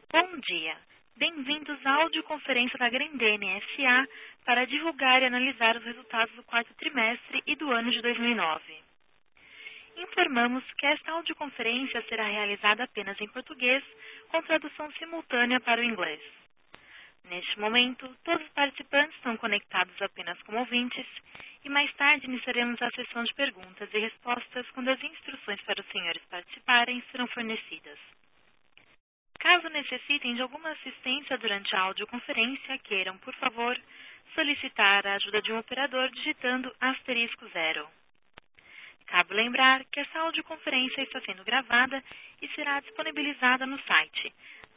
Bom dia. Bem-vindos à audioconferência da Grendene S.A. para divulgar e analisar os resultados do quarto trimestre e do ano de 2009. Informamos que esta audioconferência será realizada apenas em português, com tradução simultânea para o inglês. Neste momento, todos os participantes estão conectados apenas como ouvintes e mais tarde iniciaremos a sessão de perguntas e respostas quando as instruções para os senhores participarem serão fornecidas. Caso necessitem de alguma assistência durante a audioconferência, queiram, por favor, solicitar a ajuda de um operador digitando *0. Cabe lembrar que essa audioconferência está sendo gravada e será disponibilizada no site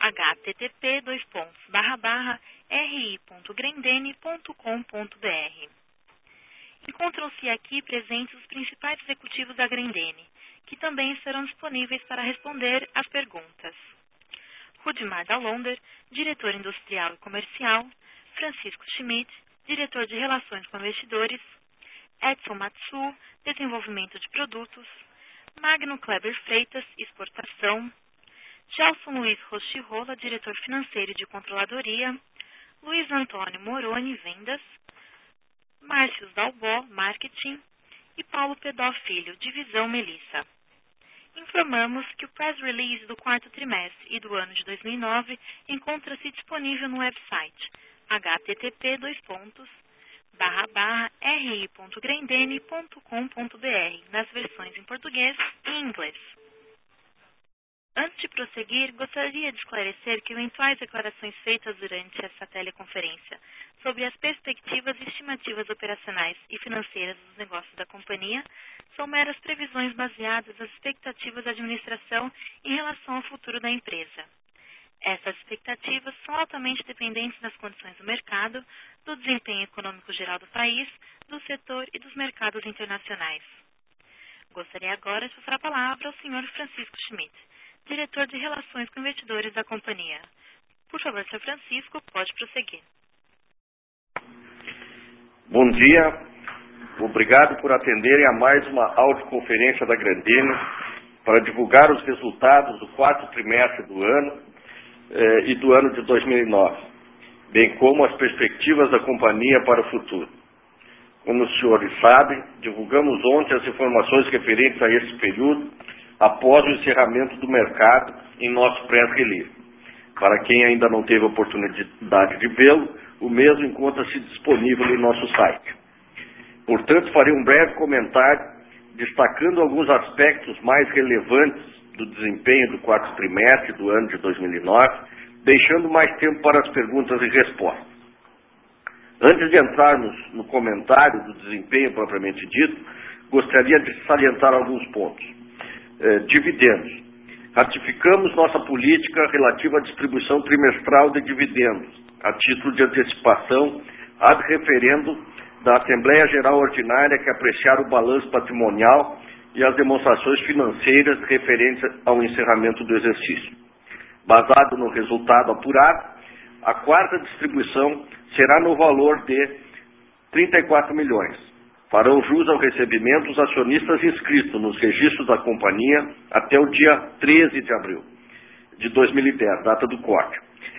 http://ri.grendene.com.br. Encontram-se aqui presentes os principais executivos da Grendene, que também estarão disponíveis para responder às perguntas. Rudimar Dallonder, diretor industrial e comercial, Francisco Schmidt, diretor de relações com investidores, Edson Matsu, desenvolvimento de produtos, Magno Kleber Freitas, exportação, Gelson Luiz Rochirola, diretor financeiro e de controladoria, Luiz Antônio Moroni, vendas, Márcios Dalbó, marketing e Paulo Pedó Filho, divisão Melissa. Informamos que o press release do quarto trimestre e do ano de 2009 encontra-se disponível no website http://ri.grendene.com.br nas versões em português e inglês. Antes de prosseguir, gostaria de esclarecer que eventuais declarações feitas durante essa teleconferência sobre as perspectivas e estimativas operacionais e financeiras dos negócios da companhia são meras previsões baseadas nas expectativas da administração em relação ao futuro da empresa. Essas expectativas são altamente dependentes das condições do mercado, do desempenho econômico geral do país, do setor e dos mercados internacionais. Gostaria agora de passar a palavra ao Sr. Francisco Schmidt, diretor de Relações com Investidores da companhia. Por favor, Sr. Francisco, pode prosseguir. Bom dia. Obrigado por atenderem a mais uma audioconferência da Grendene para divulgar os resultados do quarto trimestre do ano e do ano de 2009, bem como as perspectivas da companhia para o futuro. Como os senhores sabem, divulgamos ontem as informações referentes a esse período após o encerramento do mercado em nosso press release. Para quem ainda não teve a oportunidade de vê-lo, o mesmo encontra-se disponível em nosso site. Portanto, farei um breve comentário destacando alguns aspectos mais relevantes do desempenho do quarto trimestre do ano de 2009, deixando mais tempo para as perguntas e respostas. Antes de entrarmos no comentário do desempenho propriamente dito, gostaria de salientar alguns pontos. Dividendos. Ratificamos nossa política relativa à distribuição trimestral de dividendos, a título de antecipação ad referendo da Assembleia Geral Ordinária que apreciar o balanço patrimonial e as demonstrações financeiras referentes ao encerramento do exercício. Basado no resultado apurado, a quarta distribuição será no valor de 34 milhões. Farão jus ao recebimento os acionistas inscritos nos registros da companhia até o dia 13 de abril de 2010, data do corte.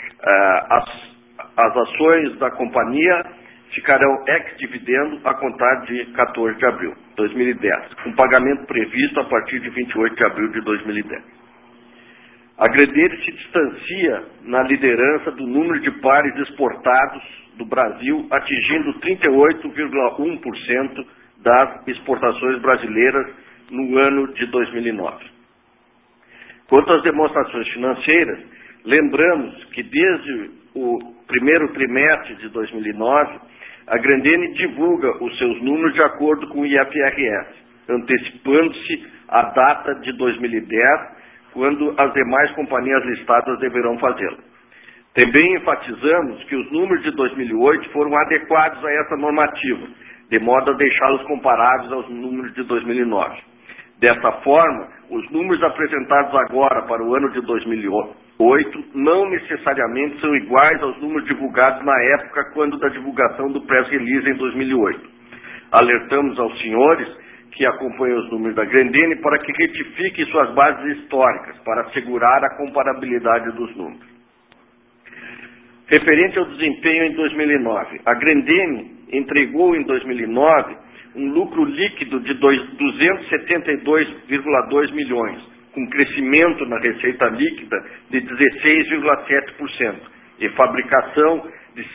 As ações da companhia ficarão ex-dividendo a contar de 14 de abril de 2010, com pagamento previsto a partir de 28 de abril de 2010. A Grendene se distancia na liderança do número de pares exportados do Brasil, atingindo 38,1% das exportações brasileiras no ano de 2009. Quanto às demonstrações financeiras, lembramos que desde o primeiro trimestre de 2009, a Grendene divulga os seus números de acordo com o IFRS, antecipando-se a data de 2010, quando as demais companhias listadas deverão fazê-lo. Também enfatizamos que os números de 2008 foram adequados a essa normativa, de modo a deixá-los comparáveis aos números de 2009. Dessa forma, os números apresentados agora para o ano de 2008 não necessariamente são iguais aos números divulgados na época quando da divulgação do press release em 2008. Alertamos aos senhores que acompanham os números da Grendene para que retifiquem suas bases históricas para assegurar a comparabilidade dos números. Referente ao desempenho em 2009, a Grendene entregou em 2009 um lucro líquido de 272,2 milhões, com crescimento na receita líquida de 16,7% e fabricação de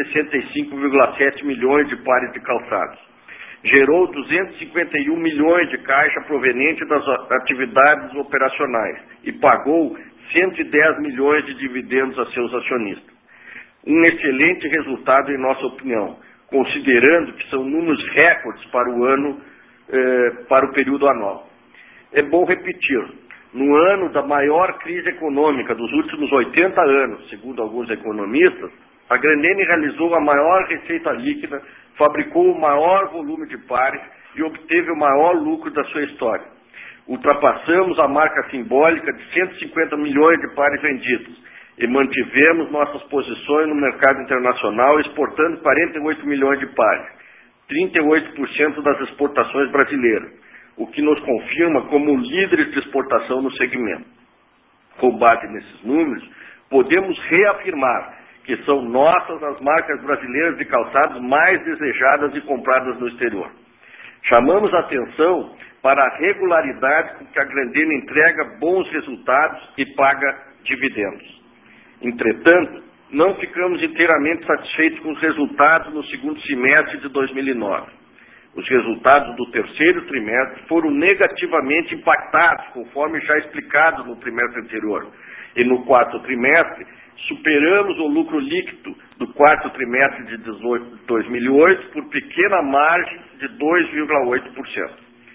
165,7 milhões de pares de calçados. Gerou 251 milhões de caixa proveniente das atividades operacionais e pagou 110 milhões de dividendos a seus acionistas. Um excelente resultado em nossa opinião, considerando que são números recordes para o ano, para o período anual. É bom repetir, no ano da maior crise econômica dos últimos 80 anos, segundo alguns economistas, a Grendene realizou a maior receita líquida, fabricou o maior volume de pares e obteve o maior lucro da sua história. Ultrapassamos a marca simbólica de 150 milhões de pares vendidos e mantivemos nossas posições no mercado internacional, exportando 48 milhões de pares, 38% das exportações brasileiras, o que nos confirma como líderes de exportação no segmento. Com base nesses números, podemos reafirmar que são nossas as marcas brasileiras de calçados mais desejadas e compradas no exterior. Chamamos a atenção para a regularidade com que a Grendene entrega bons resultados e paga dividendos. Entretanto, não ficamos inteiramente satisfeitos com os resultados no segundo semestre de 2009. Os resultados do terceiro trimestre foram negativamente impactados, conforme já explicado no trimestre anterior. E no quarto trimestre, superamos o lucro líquido do quarto trimestre de 2008 por pequena margem de 2,8%.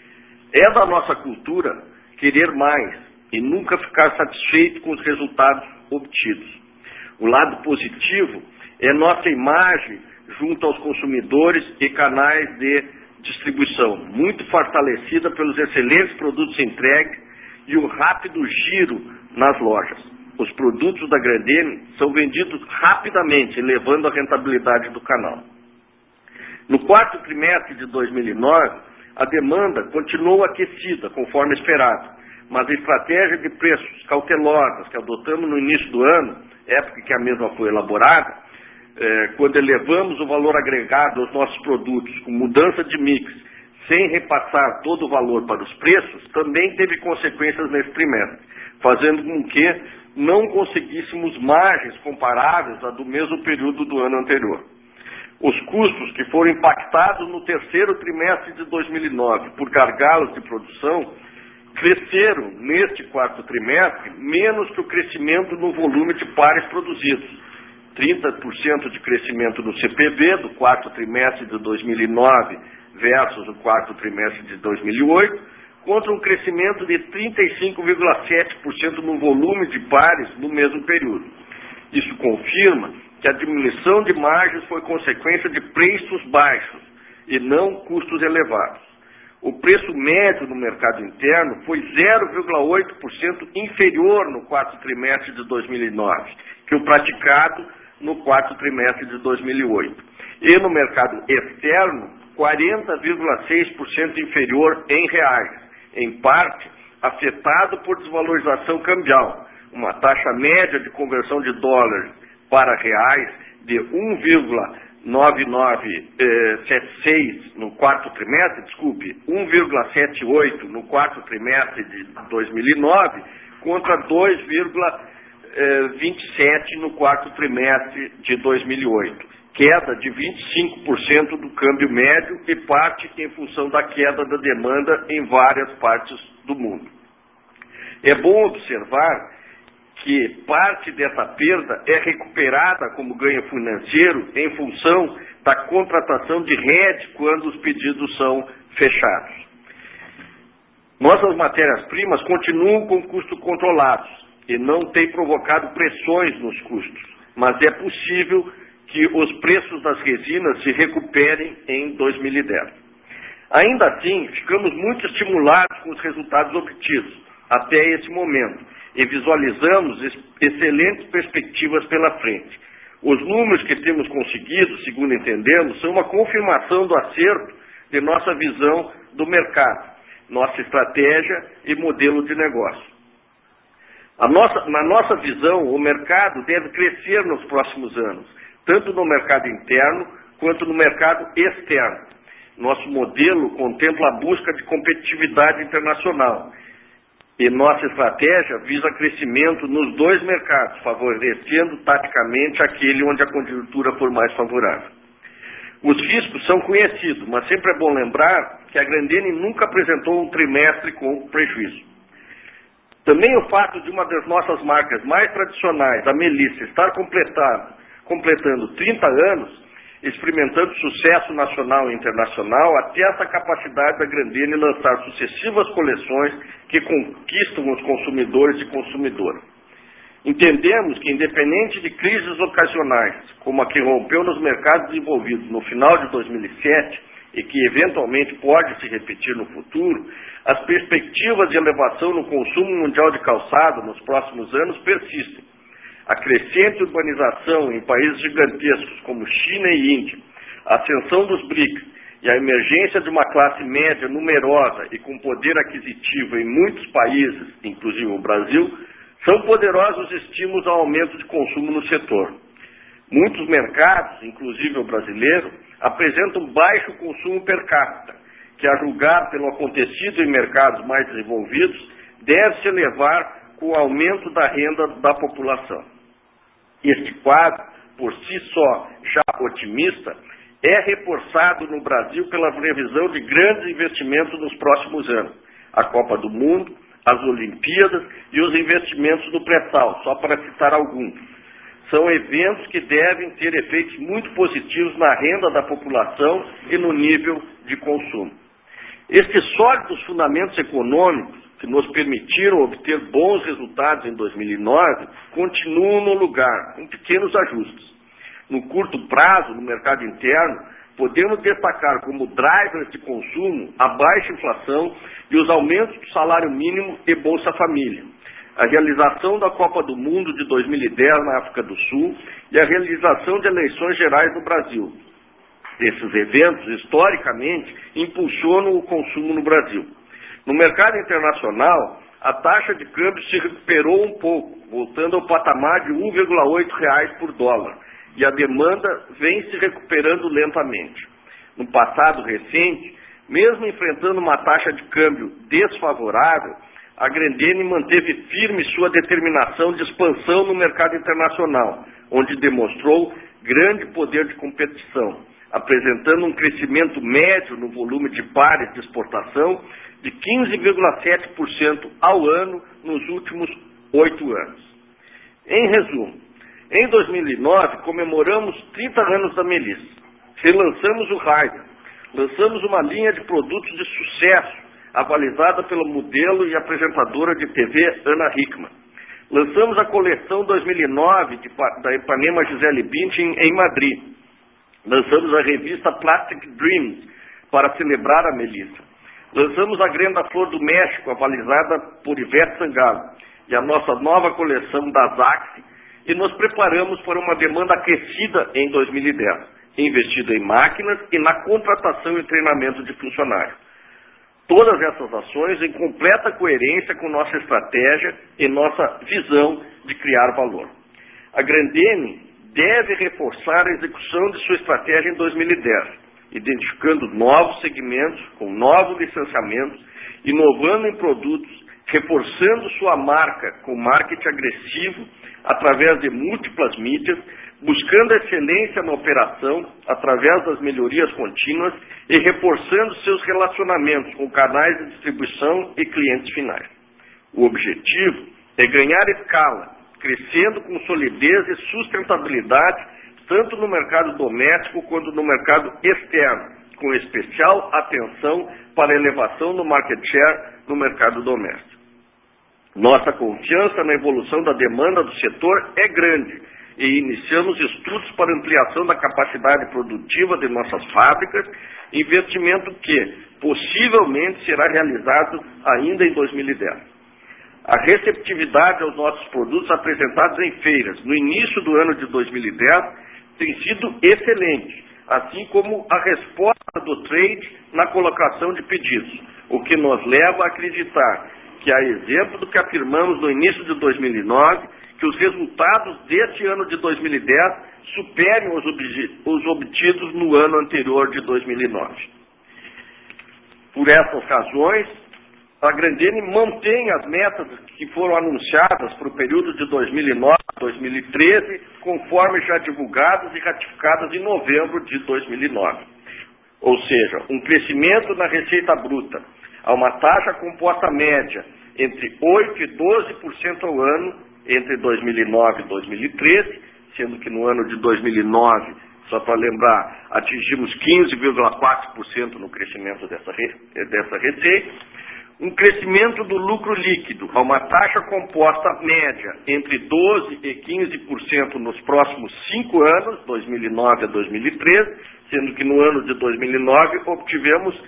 É da nossa cultura querer mais e nunca ficar satisfeito com os resultados obtidos. O lado positivo é nossa imagem junto aos consumidores e canais de distribuição, muito fortalecida pelos excelentes produtos entregues e o rápido giro nas lojas. Os produtos da Grendene são vendidos rapidamente, elevando a rentabilidade do canal. No quarto trimestre de 2009, a demanda continuou aquecida, conforme esperado, mas a estratégia de preços cautelosas que adotamos no início do ano, época que a mesma foi elaborada, quando elevamos o valor agregado aos nossos produtos com mudança de mix, sem repassar todo o valor para os preços, também teve consequências nesse trimestre, fazendo com que não conseguíssemos margens comparáveis à do mesmo período do ano anterior. Os custos que foram impactados no terceiro trimestre de 2009 por gargalos de produção cresceram neste quarto trimestre menos que o crescimento no volume de pares produzidos. 30% de crescimento no CPV do quarto trimestre de 2009 versus o quarto trimestre de 2008, contra um crescimento de 35,7% no volume de pares no mesmo período. Isso confirma que a diminuição de margens foi consequência de preços baixos e não custos elevados. O preço médio no mercado interno foi 0,8% inferior no quarto trimestre de 2009 que o praticado no quarto trimestre de 2008. E no mercado externo, 40,6% inferior em reais, em parte afetado por desvalorização cambial, uma taxa média de conversão de dólares para reais de 1,9976 no quarto trimestre, 1,78 no quarto trimestre de 2009, contra 2,27 no quarto trimestre de 2008. Queda de 25% do câmbio médio e parte em função da queda da demanda em várias partes do mundo. É bom observar que parte dessa perda é recuperada como ganho financeiro em função da contratação de hedge quando os pedidos são fechados. Nossas matérias-primas continuam com custos controlados e não têm provocado pressões nos custos, mas é possível que os preços das resinas se recuperem em 2010. Ainda assim, ficamos muito estimulados com os resultados obtidos até esse momento e visualizamos excelentes perspectivas pela frente. Os números que temos conseguido, segundo entendemos, são uma confirmação do acerto de nossa visão do mercado, nossa estratégia e modelo de negócio. Na nossa visão, o mercado deve crescer nos próximos anos, tanto no mercado interno quanto no mercado externo. Nosso modelo contempla a busca de competitividade internacional e nossa estratégia visa crescimento nos dois mercados, favorecendo taticamente aquele onde a conjuntura for mais favorável. Os riscos são conhecidos, mas sempre é bom lembrar que a Grendene nunca apresentou um trimestre com prejuízo. Também o fato de uma das nossas marcas mais tradicionais, a Melissa, estar completando 30 anos, experimentando sucesso nacional e internacional, atesta a capacidade da Grendene lançar sucessivas coleções que conquistam os consumidores e consumidoras. Entendemos que, independente de crises ocasionais, como a que rompeu nos mercados desenvolvidos no final de 2007 e que eventualmente pode se repetir no futuro, as perspectivas de elevação no consumo mundial de calçado nos próximos anos persistem. A crescente urbanização em países gigantescos como China e Índia, a ascensão dos BRICS e a emergência de uma classe média numerosa e com poder aquisitivo em muitos países, inclusive o Brasil, são poderosos estímulos ao aumento de consumo no setor. Muitos mercados, inclusive o brasileiro, apresentam baixo consumo per capita, que, a julgar pelo acontecido em mercados mais desenvolvidos, deve se elevar com o aumento da renda da população. Este quadro, por si só já otimista, é reforçado no Brasil pela previsão de grandes investimentos nos próximos anos. A Copa do Mundo, as Olimpíadas e os investimentos do pré-sal, só para citar alguns. São eventos que devem ter efeitos muito positivos na renda da população e no nível de consumo. Estes sólidos fundamentos econômicos que nos permitiram obter bons resultados em 2009 continuam no lugar, com pequenos ajustes. No curto prazo, no mercado interno, podemos destacar como drivers de consumo a baixa inflação e os aumentos do salário mínimo e Bolsa Família, a realização da Copa do Mundo de 2010 na África do Sul e a realização de eleições gerais no Brasil. Esses eventos, historicamente, impulsionam o consumo no Brasil. No mercado internacional, a taxa de câmbio se recuperou um pouco, voltando ao patamar de R$ 1,8 por dólar, e a demanda vem se recuperando lentamente. No passado recente, mesmo enfrentando uma taxa de câmbio desfavorável, a Grendene manteve firme sua determinação de expansão no mercado internacional, onde demonstrou grande poder de competição, apresentando um crescimento médio no volume de pares de exportação de 15,7% ao ano nos últimos 8 anos. Em resumo, em 2009 comemoramos 30 anos da Melissa. Relançamos o Raider, lançamos uma linha de produtos de sucesso, avalizada pela modelo e apresentadora de TV Ana Hickman. Lançamos a coleção 2009 da Ipanema Gisele Bündchen em Madrid. Lançamos a revista Plastic Dreams para celebrar a Melissa. Lançamos a Grenda Flor do México, avalizada por Ivete Sangalo, e a nossa nova coleção da Zaxi, e nos preparamos para uma demanda aquecida em 2010, investido em máquinas e na contratação e treinamento de funcionários. Todas essas ações em completa coerência com nossa estratégia e nossa visão de criar valor. A Grendene deve reforçar a execução de sua estratégia em 2010, identificando novos segmentos com novos licenciamentos, inovando em produtos, reforçando sua marca com marketing agressivo através de múltiplas mídias, buscando excelência na operação através das melhorias contínuas e reforçando seus relacionamentos com canais de distribuição e clientes finais. O objetivo é ganhar escala, crescendo com solidez e sustentabilidade, tanto no mercado doméstico quanto no mercado externo, com especial atenção para a elevação do market share no mercado doméstico. Nossa confiança na evolução da demanda do setor é grande e iniciamos estudos para ampliação da capacidade produtiva de nossas fábricas, investimento que possivelmente será realizado ainda em 2010. A receptividade aos nossos produtos apresentados em feiras no início do ano de 2010 tem sido excelente, assim como a resposta do trade na colocação de pedidos, o que nos leva a acreditar que a exemplo do que afirmamos no início de 2009, que os resultados deste ano de 2010 superem os obtidos no ano anterior de 2009. Por essas razões, a Grendene mantém as metas que foram anunciadas para o período de 2009 a 2013, conforme já divulgadas e ratificadas em novembro de 2009. Ou seja, um crescimento na receita bruta a uma taxa composta média entre 8% e 12% ao ano entre 2009 e 2013, sendo que no ano de 2009, só para lembrar, atingimos 15,4% no crescimento dessa receita, um crescimento do lucro líquido a uma taxa composta média entre 12% e 15% nos próximos 5 anos, 2009 a 2013, sendo que no ano de 2009 obtivemos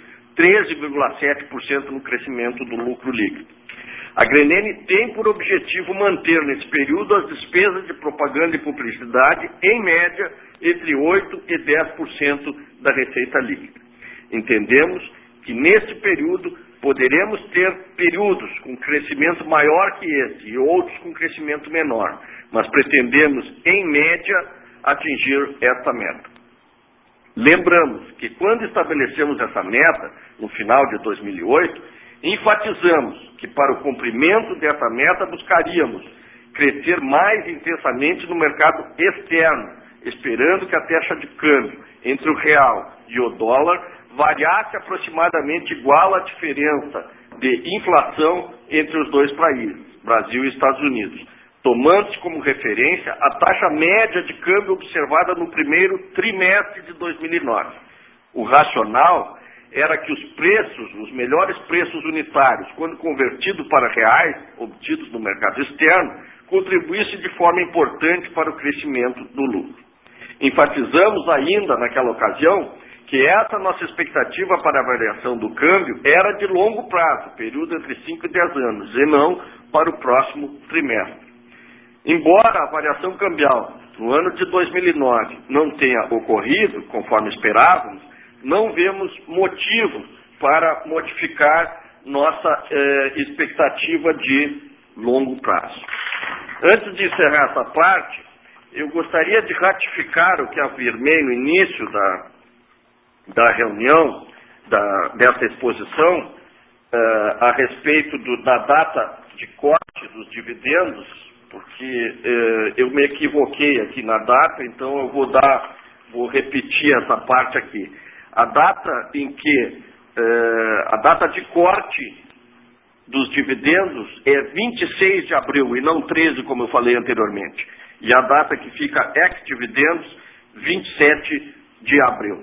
13,7% no crescimento do lucro líquido. A Grendene tem por objetivo manter nesse período as despesas de propaganda e publicidade, em média, entre 8% e 10% da receita líquida. Entendemos que nesse período poderemos ter períodos com crescimento maior que esse e outros com crescimento menor, mas pretendemos, em média, atingir esta meta. Lembramos que quando estabelecemos essa meta, no final de 2008, enfatizamos que para o cumprimento dessa meta buscaríamos crescer mais intensamente no mercado externo, esperando que a taxa de câmbio entre o real e o dólar variasse aproximadamente igual à diferença de inflação entre os dois países, Brasil e Estados Unidos, tomando-se como referência a taxa média de câmbio observada no primeiro trimestre de 2009. O racional era que os preços, os melhores preços unitários, quando convertidos para reais, obtidos no mercado externo, contribuíssem de forma importante para o crescimento do lucro. Enfatizamos ainda, naquela ocasião, que essa nossa expectativa para a variação do câmbio era de longo prazo, período entre 5 e 10 anos, e não para o próximo trimestre. Embora a variação cambial no ano de 2009 não tenha ocorrido, conforme esperávamos, não vemos motivo para modificar nossa expectativa de longo prazo. Antes de encerrar essa parte, eu gostaria de ratificar o que afirmei no início da reunião, dessa exposição, a respeito da data de corte dos dividendos, porque eu me equivoquei aqui na data, então eu vou repetir essa parte aqui. A data em que, a data de corte dos dividendos é 26 de abril e não 13, como eu falei anteriormente. E a data que fica ex-dividendos, 27 de abril.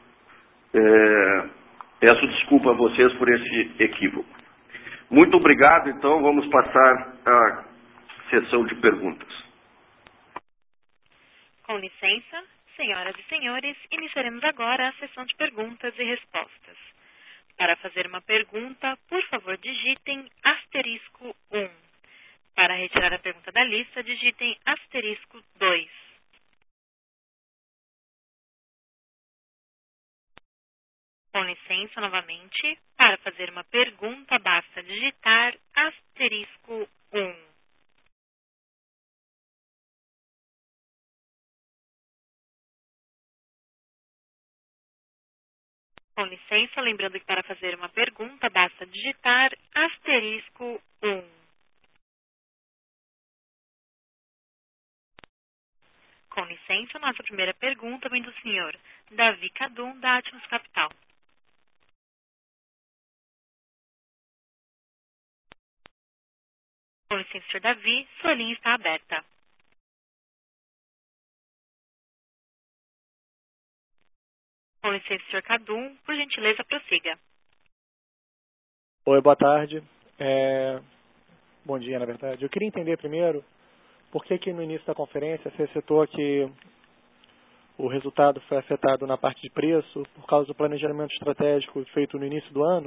Peço desculpa a vocês por esse equívoco. Muito obrigado, então vamos passar à sessão de perguntas. Com licença, senhoras e senhores, iniciaremos agora a sessão de perguntas e respostas. Para fazer uma pergunta, por favor, digitem *1. Para retirar a pergunta da lista, digitem *2. Com licença, novamente, para fazer uma pergunta, basta digitar *1. Com licença, lembrando que para fazer uma pergunta, basta digitar *1. Com licença, nossa primeira pergunta vem do senhor Davi Cadum, da Atmos Capital. Com licença, senhor Davi, sua linha está aberta. Com licença, senhor Cadum, por gentileza, prossiga. Oi, boa tarde. Bom dia, na verdade. Eu queria entender primeiro por que no início da conferência você citou que o resultado foi afetado na parte de preço por causa do planejamento estratégico feito no início do ano.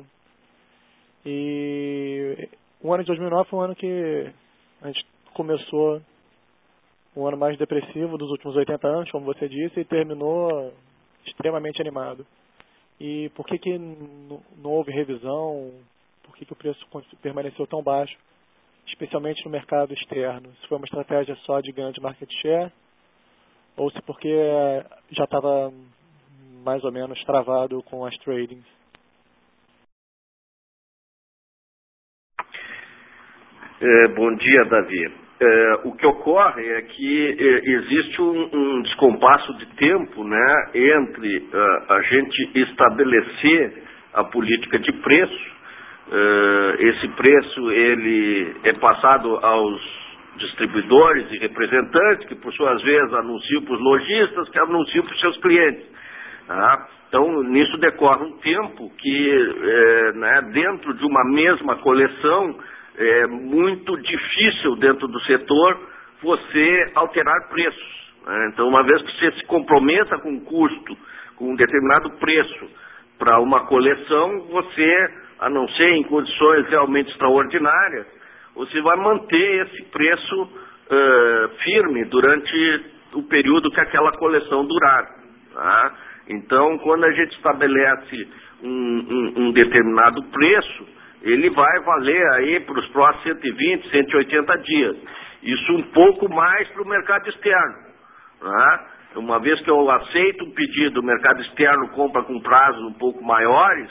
E o ano de 2009 foi um ano que a gente começou um ano mais depressivo dos últimos 80 anos, como você disse, e terminou extremamente animado. E por que não houve revisão? por que o preço permaneceu tão baixo, especialmente no mercado externo. Se foi uma estratégia só de ganho de market share, ou se porque já estava mais ou menos travado com as tradings. Bom dia, Davi. O que ocorre é que existe um descompasso de tempo, né, entre a gente estabelecer a política de preço. Esse preço ele é passado aos distribuidores e representantes, que por suas vezes anunciam para os lojistas, que anunciam para os seus clientes. Tá? Então, nisso decorre um tempo que, né, dentro de uma mesma coleção, é muito difícil dentro do setor você alterar preços. Né? Então, uma vez que você se comprometa com um custo, com um determinado preço para uma coleção, você, a não ser em condições realmente extraordinárias, você vai manter esse preço firme durante o período que aquela coleção durar. Tá? Então, quando a gente estabelece um determinado preço, ele vai valer aí para os próximos 120, 180 dias. Isso um pouco mais para o mercado externo. Né? Uma vez que eu aceito um pedido, o mercado externo compra com prazos um pouco maiores,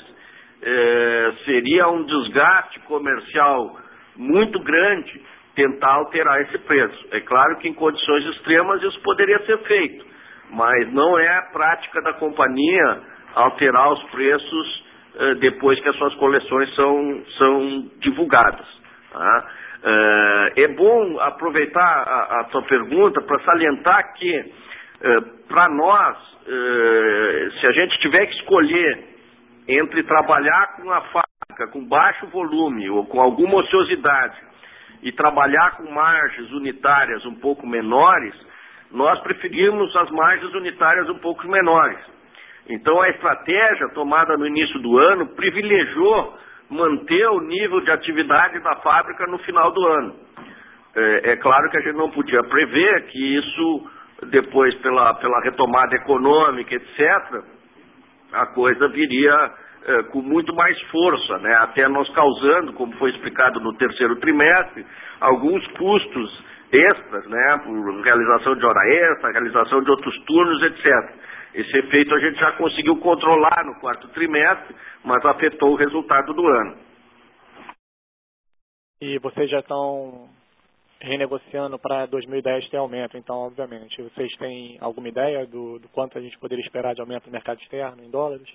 seria um desgaste comercial muito grande tentar alterar esse preço. É claro que em condições extremas isso poderia ser feito, mas não é a prática da companhia alterar os preços depois que as suas coleções são divulgadas. Tá? É bom aproveitar a tua pergunta para salientar que, para nós, se a gente tiver que escolher entre trabalhar com a fábrica com baixo volume ou com alguma ociosidade e trabalhar com margens unitárias um pouco menores, nós preferimos as margens unitárias um pouco menores. Então, a estratégia tomada no início do ano privilegiou manter o nível de atividade da fábrica no final do ano. É claro que a gente não podia prever que isso, depois, pela retomada econômica, etc., a coisa viria com muito mais força, né? Até nós causando, como foi explicado no terceiro trimestre, alguns custos extras, né? Por realização de hora extra, realização de outros turnos, etc. Esse efeito a gente já conseguiu controlar no quarto trimestre, mas afetou o resultado do ano. E vocês já estão renegociando para 2010 ter aumento, então, obviamente. Vocês têm alguma ideia do quanto a gente poderia esperar de aumento no mercado externo, em dólares?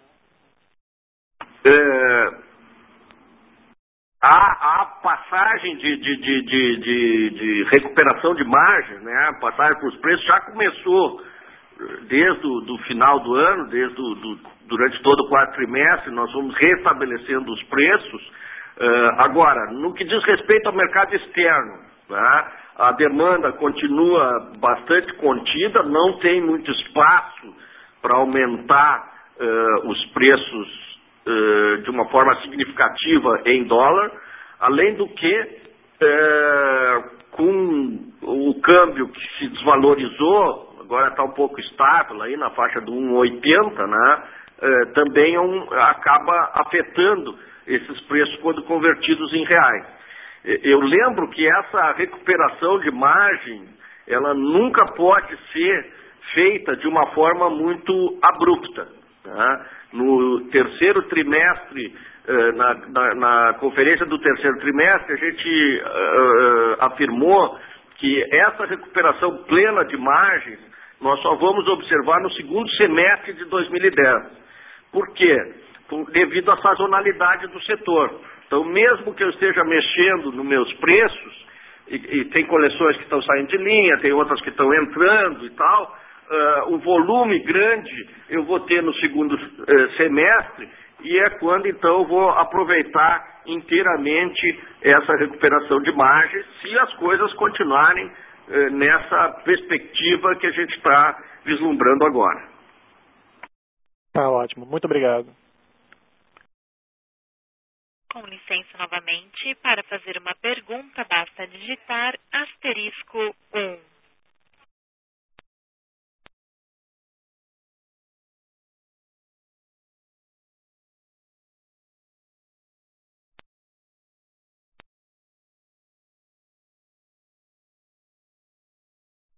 A passagem de recuperação de margem, né? A passagem para os preços já começou desde o final do ano, durante todo o quarto trimestre, nós vamos restabelecendo os preços. Agora, no que diz respeito ao mercado externo, né, a demanda continua bastante contida, não tem muito espaço para aumentar os preços de uma forma significativa em dólar, além do que, com o câmbio que se desvalorizou, agora está um pouco estável, aí na faixa do 1,80, né, também acaba afetando esses preços quando convertidos em reais. Eu lembro que essa recuperação de margem, ela nunca pode ser feita de uma forma muito abrupta. Né? No terceiro trimestre, na conferência do terceiro trimestre, a gente afirmou que essa recuperação plena de margens nós só vamos observar no segundo semestre de 2010. Por quê? Devido à sazonalidade do setor. Então, mesmo que eu esteja mexendo nos meus preços, e tem coleções que estão saindo de linha, tem outras que estão entrando e tal, o volume grande eu vou ter no segundo semestre, e é quando então eu vou aproveitar inteiramente essa recuperação de margens, se as coisas continuarem nessa perspectiva que a gente está vislumbrando agora. Tá ótimo, muito obrigado. Com licença novamente, para fazer uma pergunta basta digitar *1.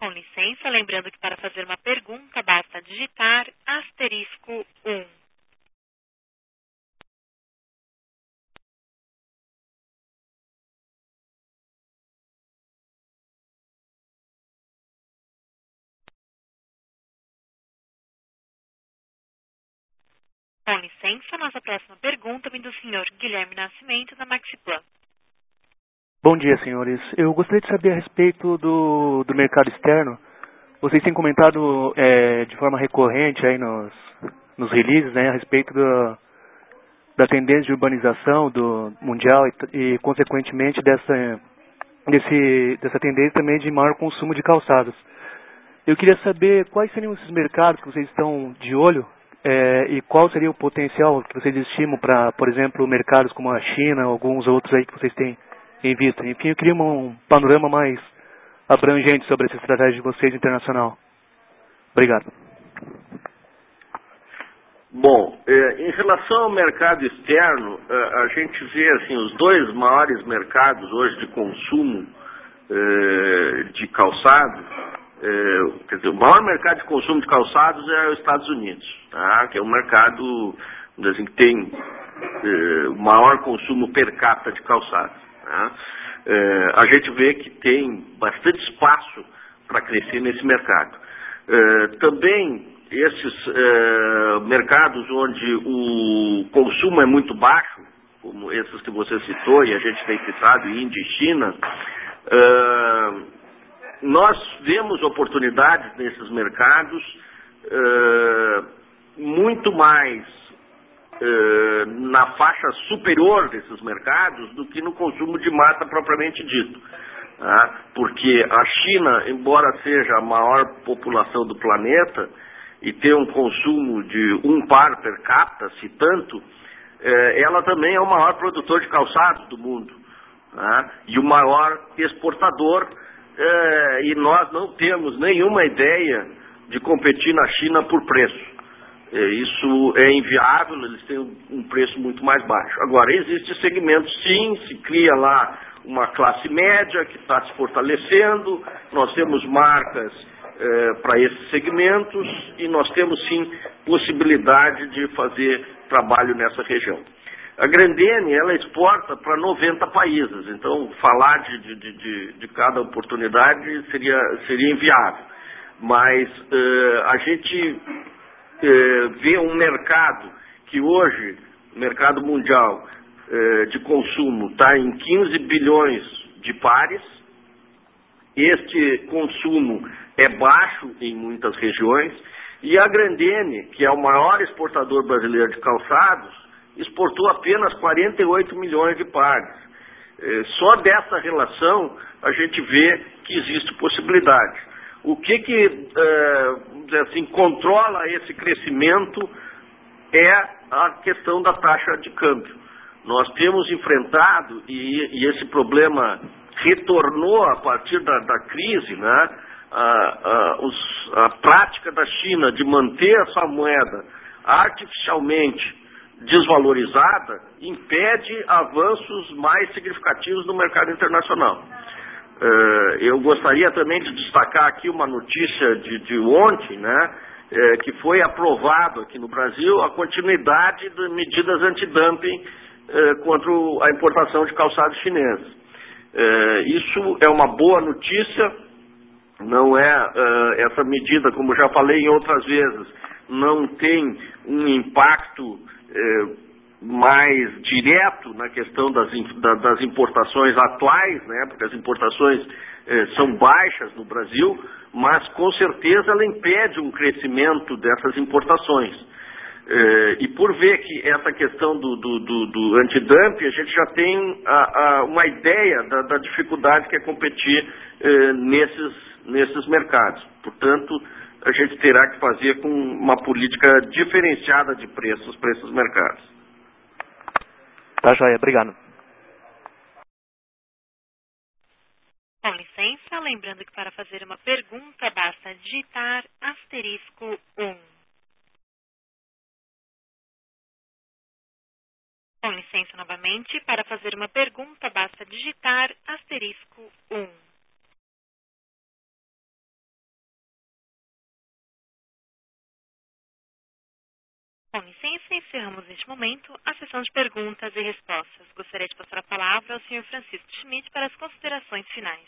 Com licença, lembrando que para fazer uma pergunta basta digitar *1. Com licença, nossa próxima pergunta vem do senhor Guilherme Nascimento, da Maxiplan. Bom dia, senhores. Eu gostaria de saber a respeito do mercado externo. Vocês têm comentado de forma recorrente aí nos releases, né, a respeito da tendência de urbanização do mundial e consequentemente, dessa tendência também de maior consumo de calçados. Eu queria saber quais seriam esses mercados que vocês estão de olho e qual seria o potencial que vocês estimam para, por exemplo, mercados como a China ou alguns outros aí que vocês têm em vista. Enfim, eu queria um panorama mais abrangente sobre essa estratégia de vocês internacional. Obrigado. Bom, em relação ao mercado externo, a gente vê assim, os dois maiores mercados hoje de consumo de calçado, quer dizer, o maior mercado de consumo de calçados é os Estados Unidos, tá? Que é um mercado assim, que tem o maior consumo per capita de calçados. Tá? A gente vê que tem bastante espaço para crescer nesse mercado. Também esses mercados onde o consumo é muito baixo, como esses que você citou e a gente tem citado, Índia e China, nós vemos oportunidades nesses mercados muito mais na faixa superior desses mercados do que no consumo de massa propriamente dito. Tá? Porque a China, embora seja a maior população do planeta e tenha um consumo de 1 par per capita, se tanto, ela também é o maior produtor de calçados do mundo. Tá? E o maior exportador, e nós não temos nenhuma ideia de competir na China por preço. Isso é inviável, eles têm um preço muito mais baixo. Agora, existe segmentos sim, se cria lá uma classe média que está se fortalecendo, nós temos marcas para esses segmentos e nós temos sim possibilidade de fazer trabalho nessa região. A Grendene, ela exporta para 90 países, então falar de cada oportunidade seria inviável. Mas a gente vê um mercado que hoje, o mercado mundial de consumo, está em 15 bilhões de pares. Este consumo é baixo em muitas regiões e a Grendene, que é o maior exportador brasileiro de calçados, exportou apenas 48 milhões de pares. Só dessa relação a gente vê que existe possibilidade. O que vamos dizer assim, controla esse crescimento é a questão da taxa de câmbio. Nós temos enfrentado, e esse problema retornou a partir da crise, né? A prática da China de manter a sua moeda artificialmente desvalorizada impede avanços mais significativos no mercado internacional. Eu gostaria também de destacar aqui uma notícia de ontem, né, que foi aprovado aqui no Brasil a continuidade de medidas antidumping contra a importação de calçados chineses. Isso é uma boa notícia, não essa medida, como já falei em outras vezes, não tem um impacto mais direto na questão das importações atuais, né, porque as importações são baixas no Brasil, mas com certeza ela impede um crescimento dessas importações. E por ver que essa questão do antidumping, a gente já tem uma ideia da dificuldade que é competir nesses mercados. Portanto, a gente terá que fazer com uma política diferenciada de preços para esses mercados. Tá, joia. Obrigado. Com licença, lembrando que para fazer uma pergunta basta digitar *1. Com licença novamente, para fazer uma pergunta basta digitar *1. Com licença, encerramos neste momento a sessão de perguntas e respostas. Gostaria de passar a palavra ao Sr. Francisco Schmidt para as considerações finais.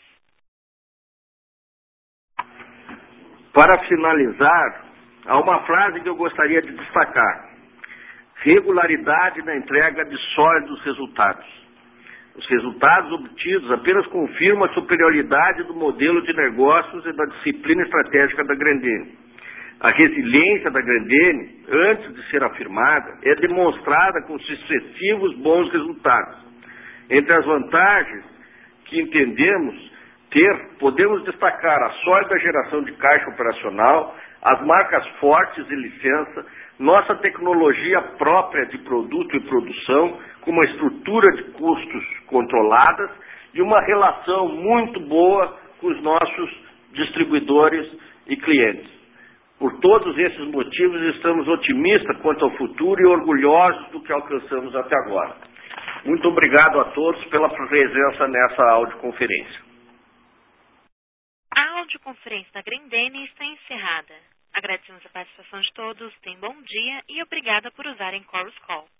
Para finalizar, há uma frase que eu gostaria de destacar: regularidade na entrega de sólidos resultados. Os resultados obtidos apenas confirmam a superioridade do modelo de negócios e da disciplina estratégica da Grendene. A resiliência da Grendene, antes de ser afirmada, é demonstrada com sucessivos bons resultados. Entre as vantagens que entendemos ter, podemos destacar a sólida geração de caixa operacional, as marcas fortes de licença, nossa tecnologia própria de produto e produção, com uma estrutura de custos controladas e uma relação muito boa com os nossos distribuidores e clientes. Por todos esses motivos, estamos otimistas quanto ao futuro e orgulhosos do que alcançamos até agora. Muito obrigado a todos pela presença nessa audioconferência. A audioconferência da Grendene está encerrada. Agradecemos a participação de todos, tenham bom dia e obrigada por usarem Chorus Call.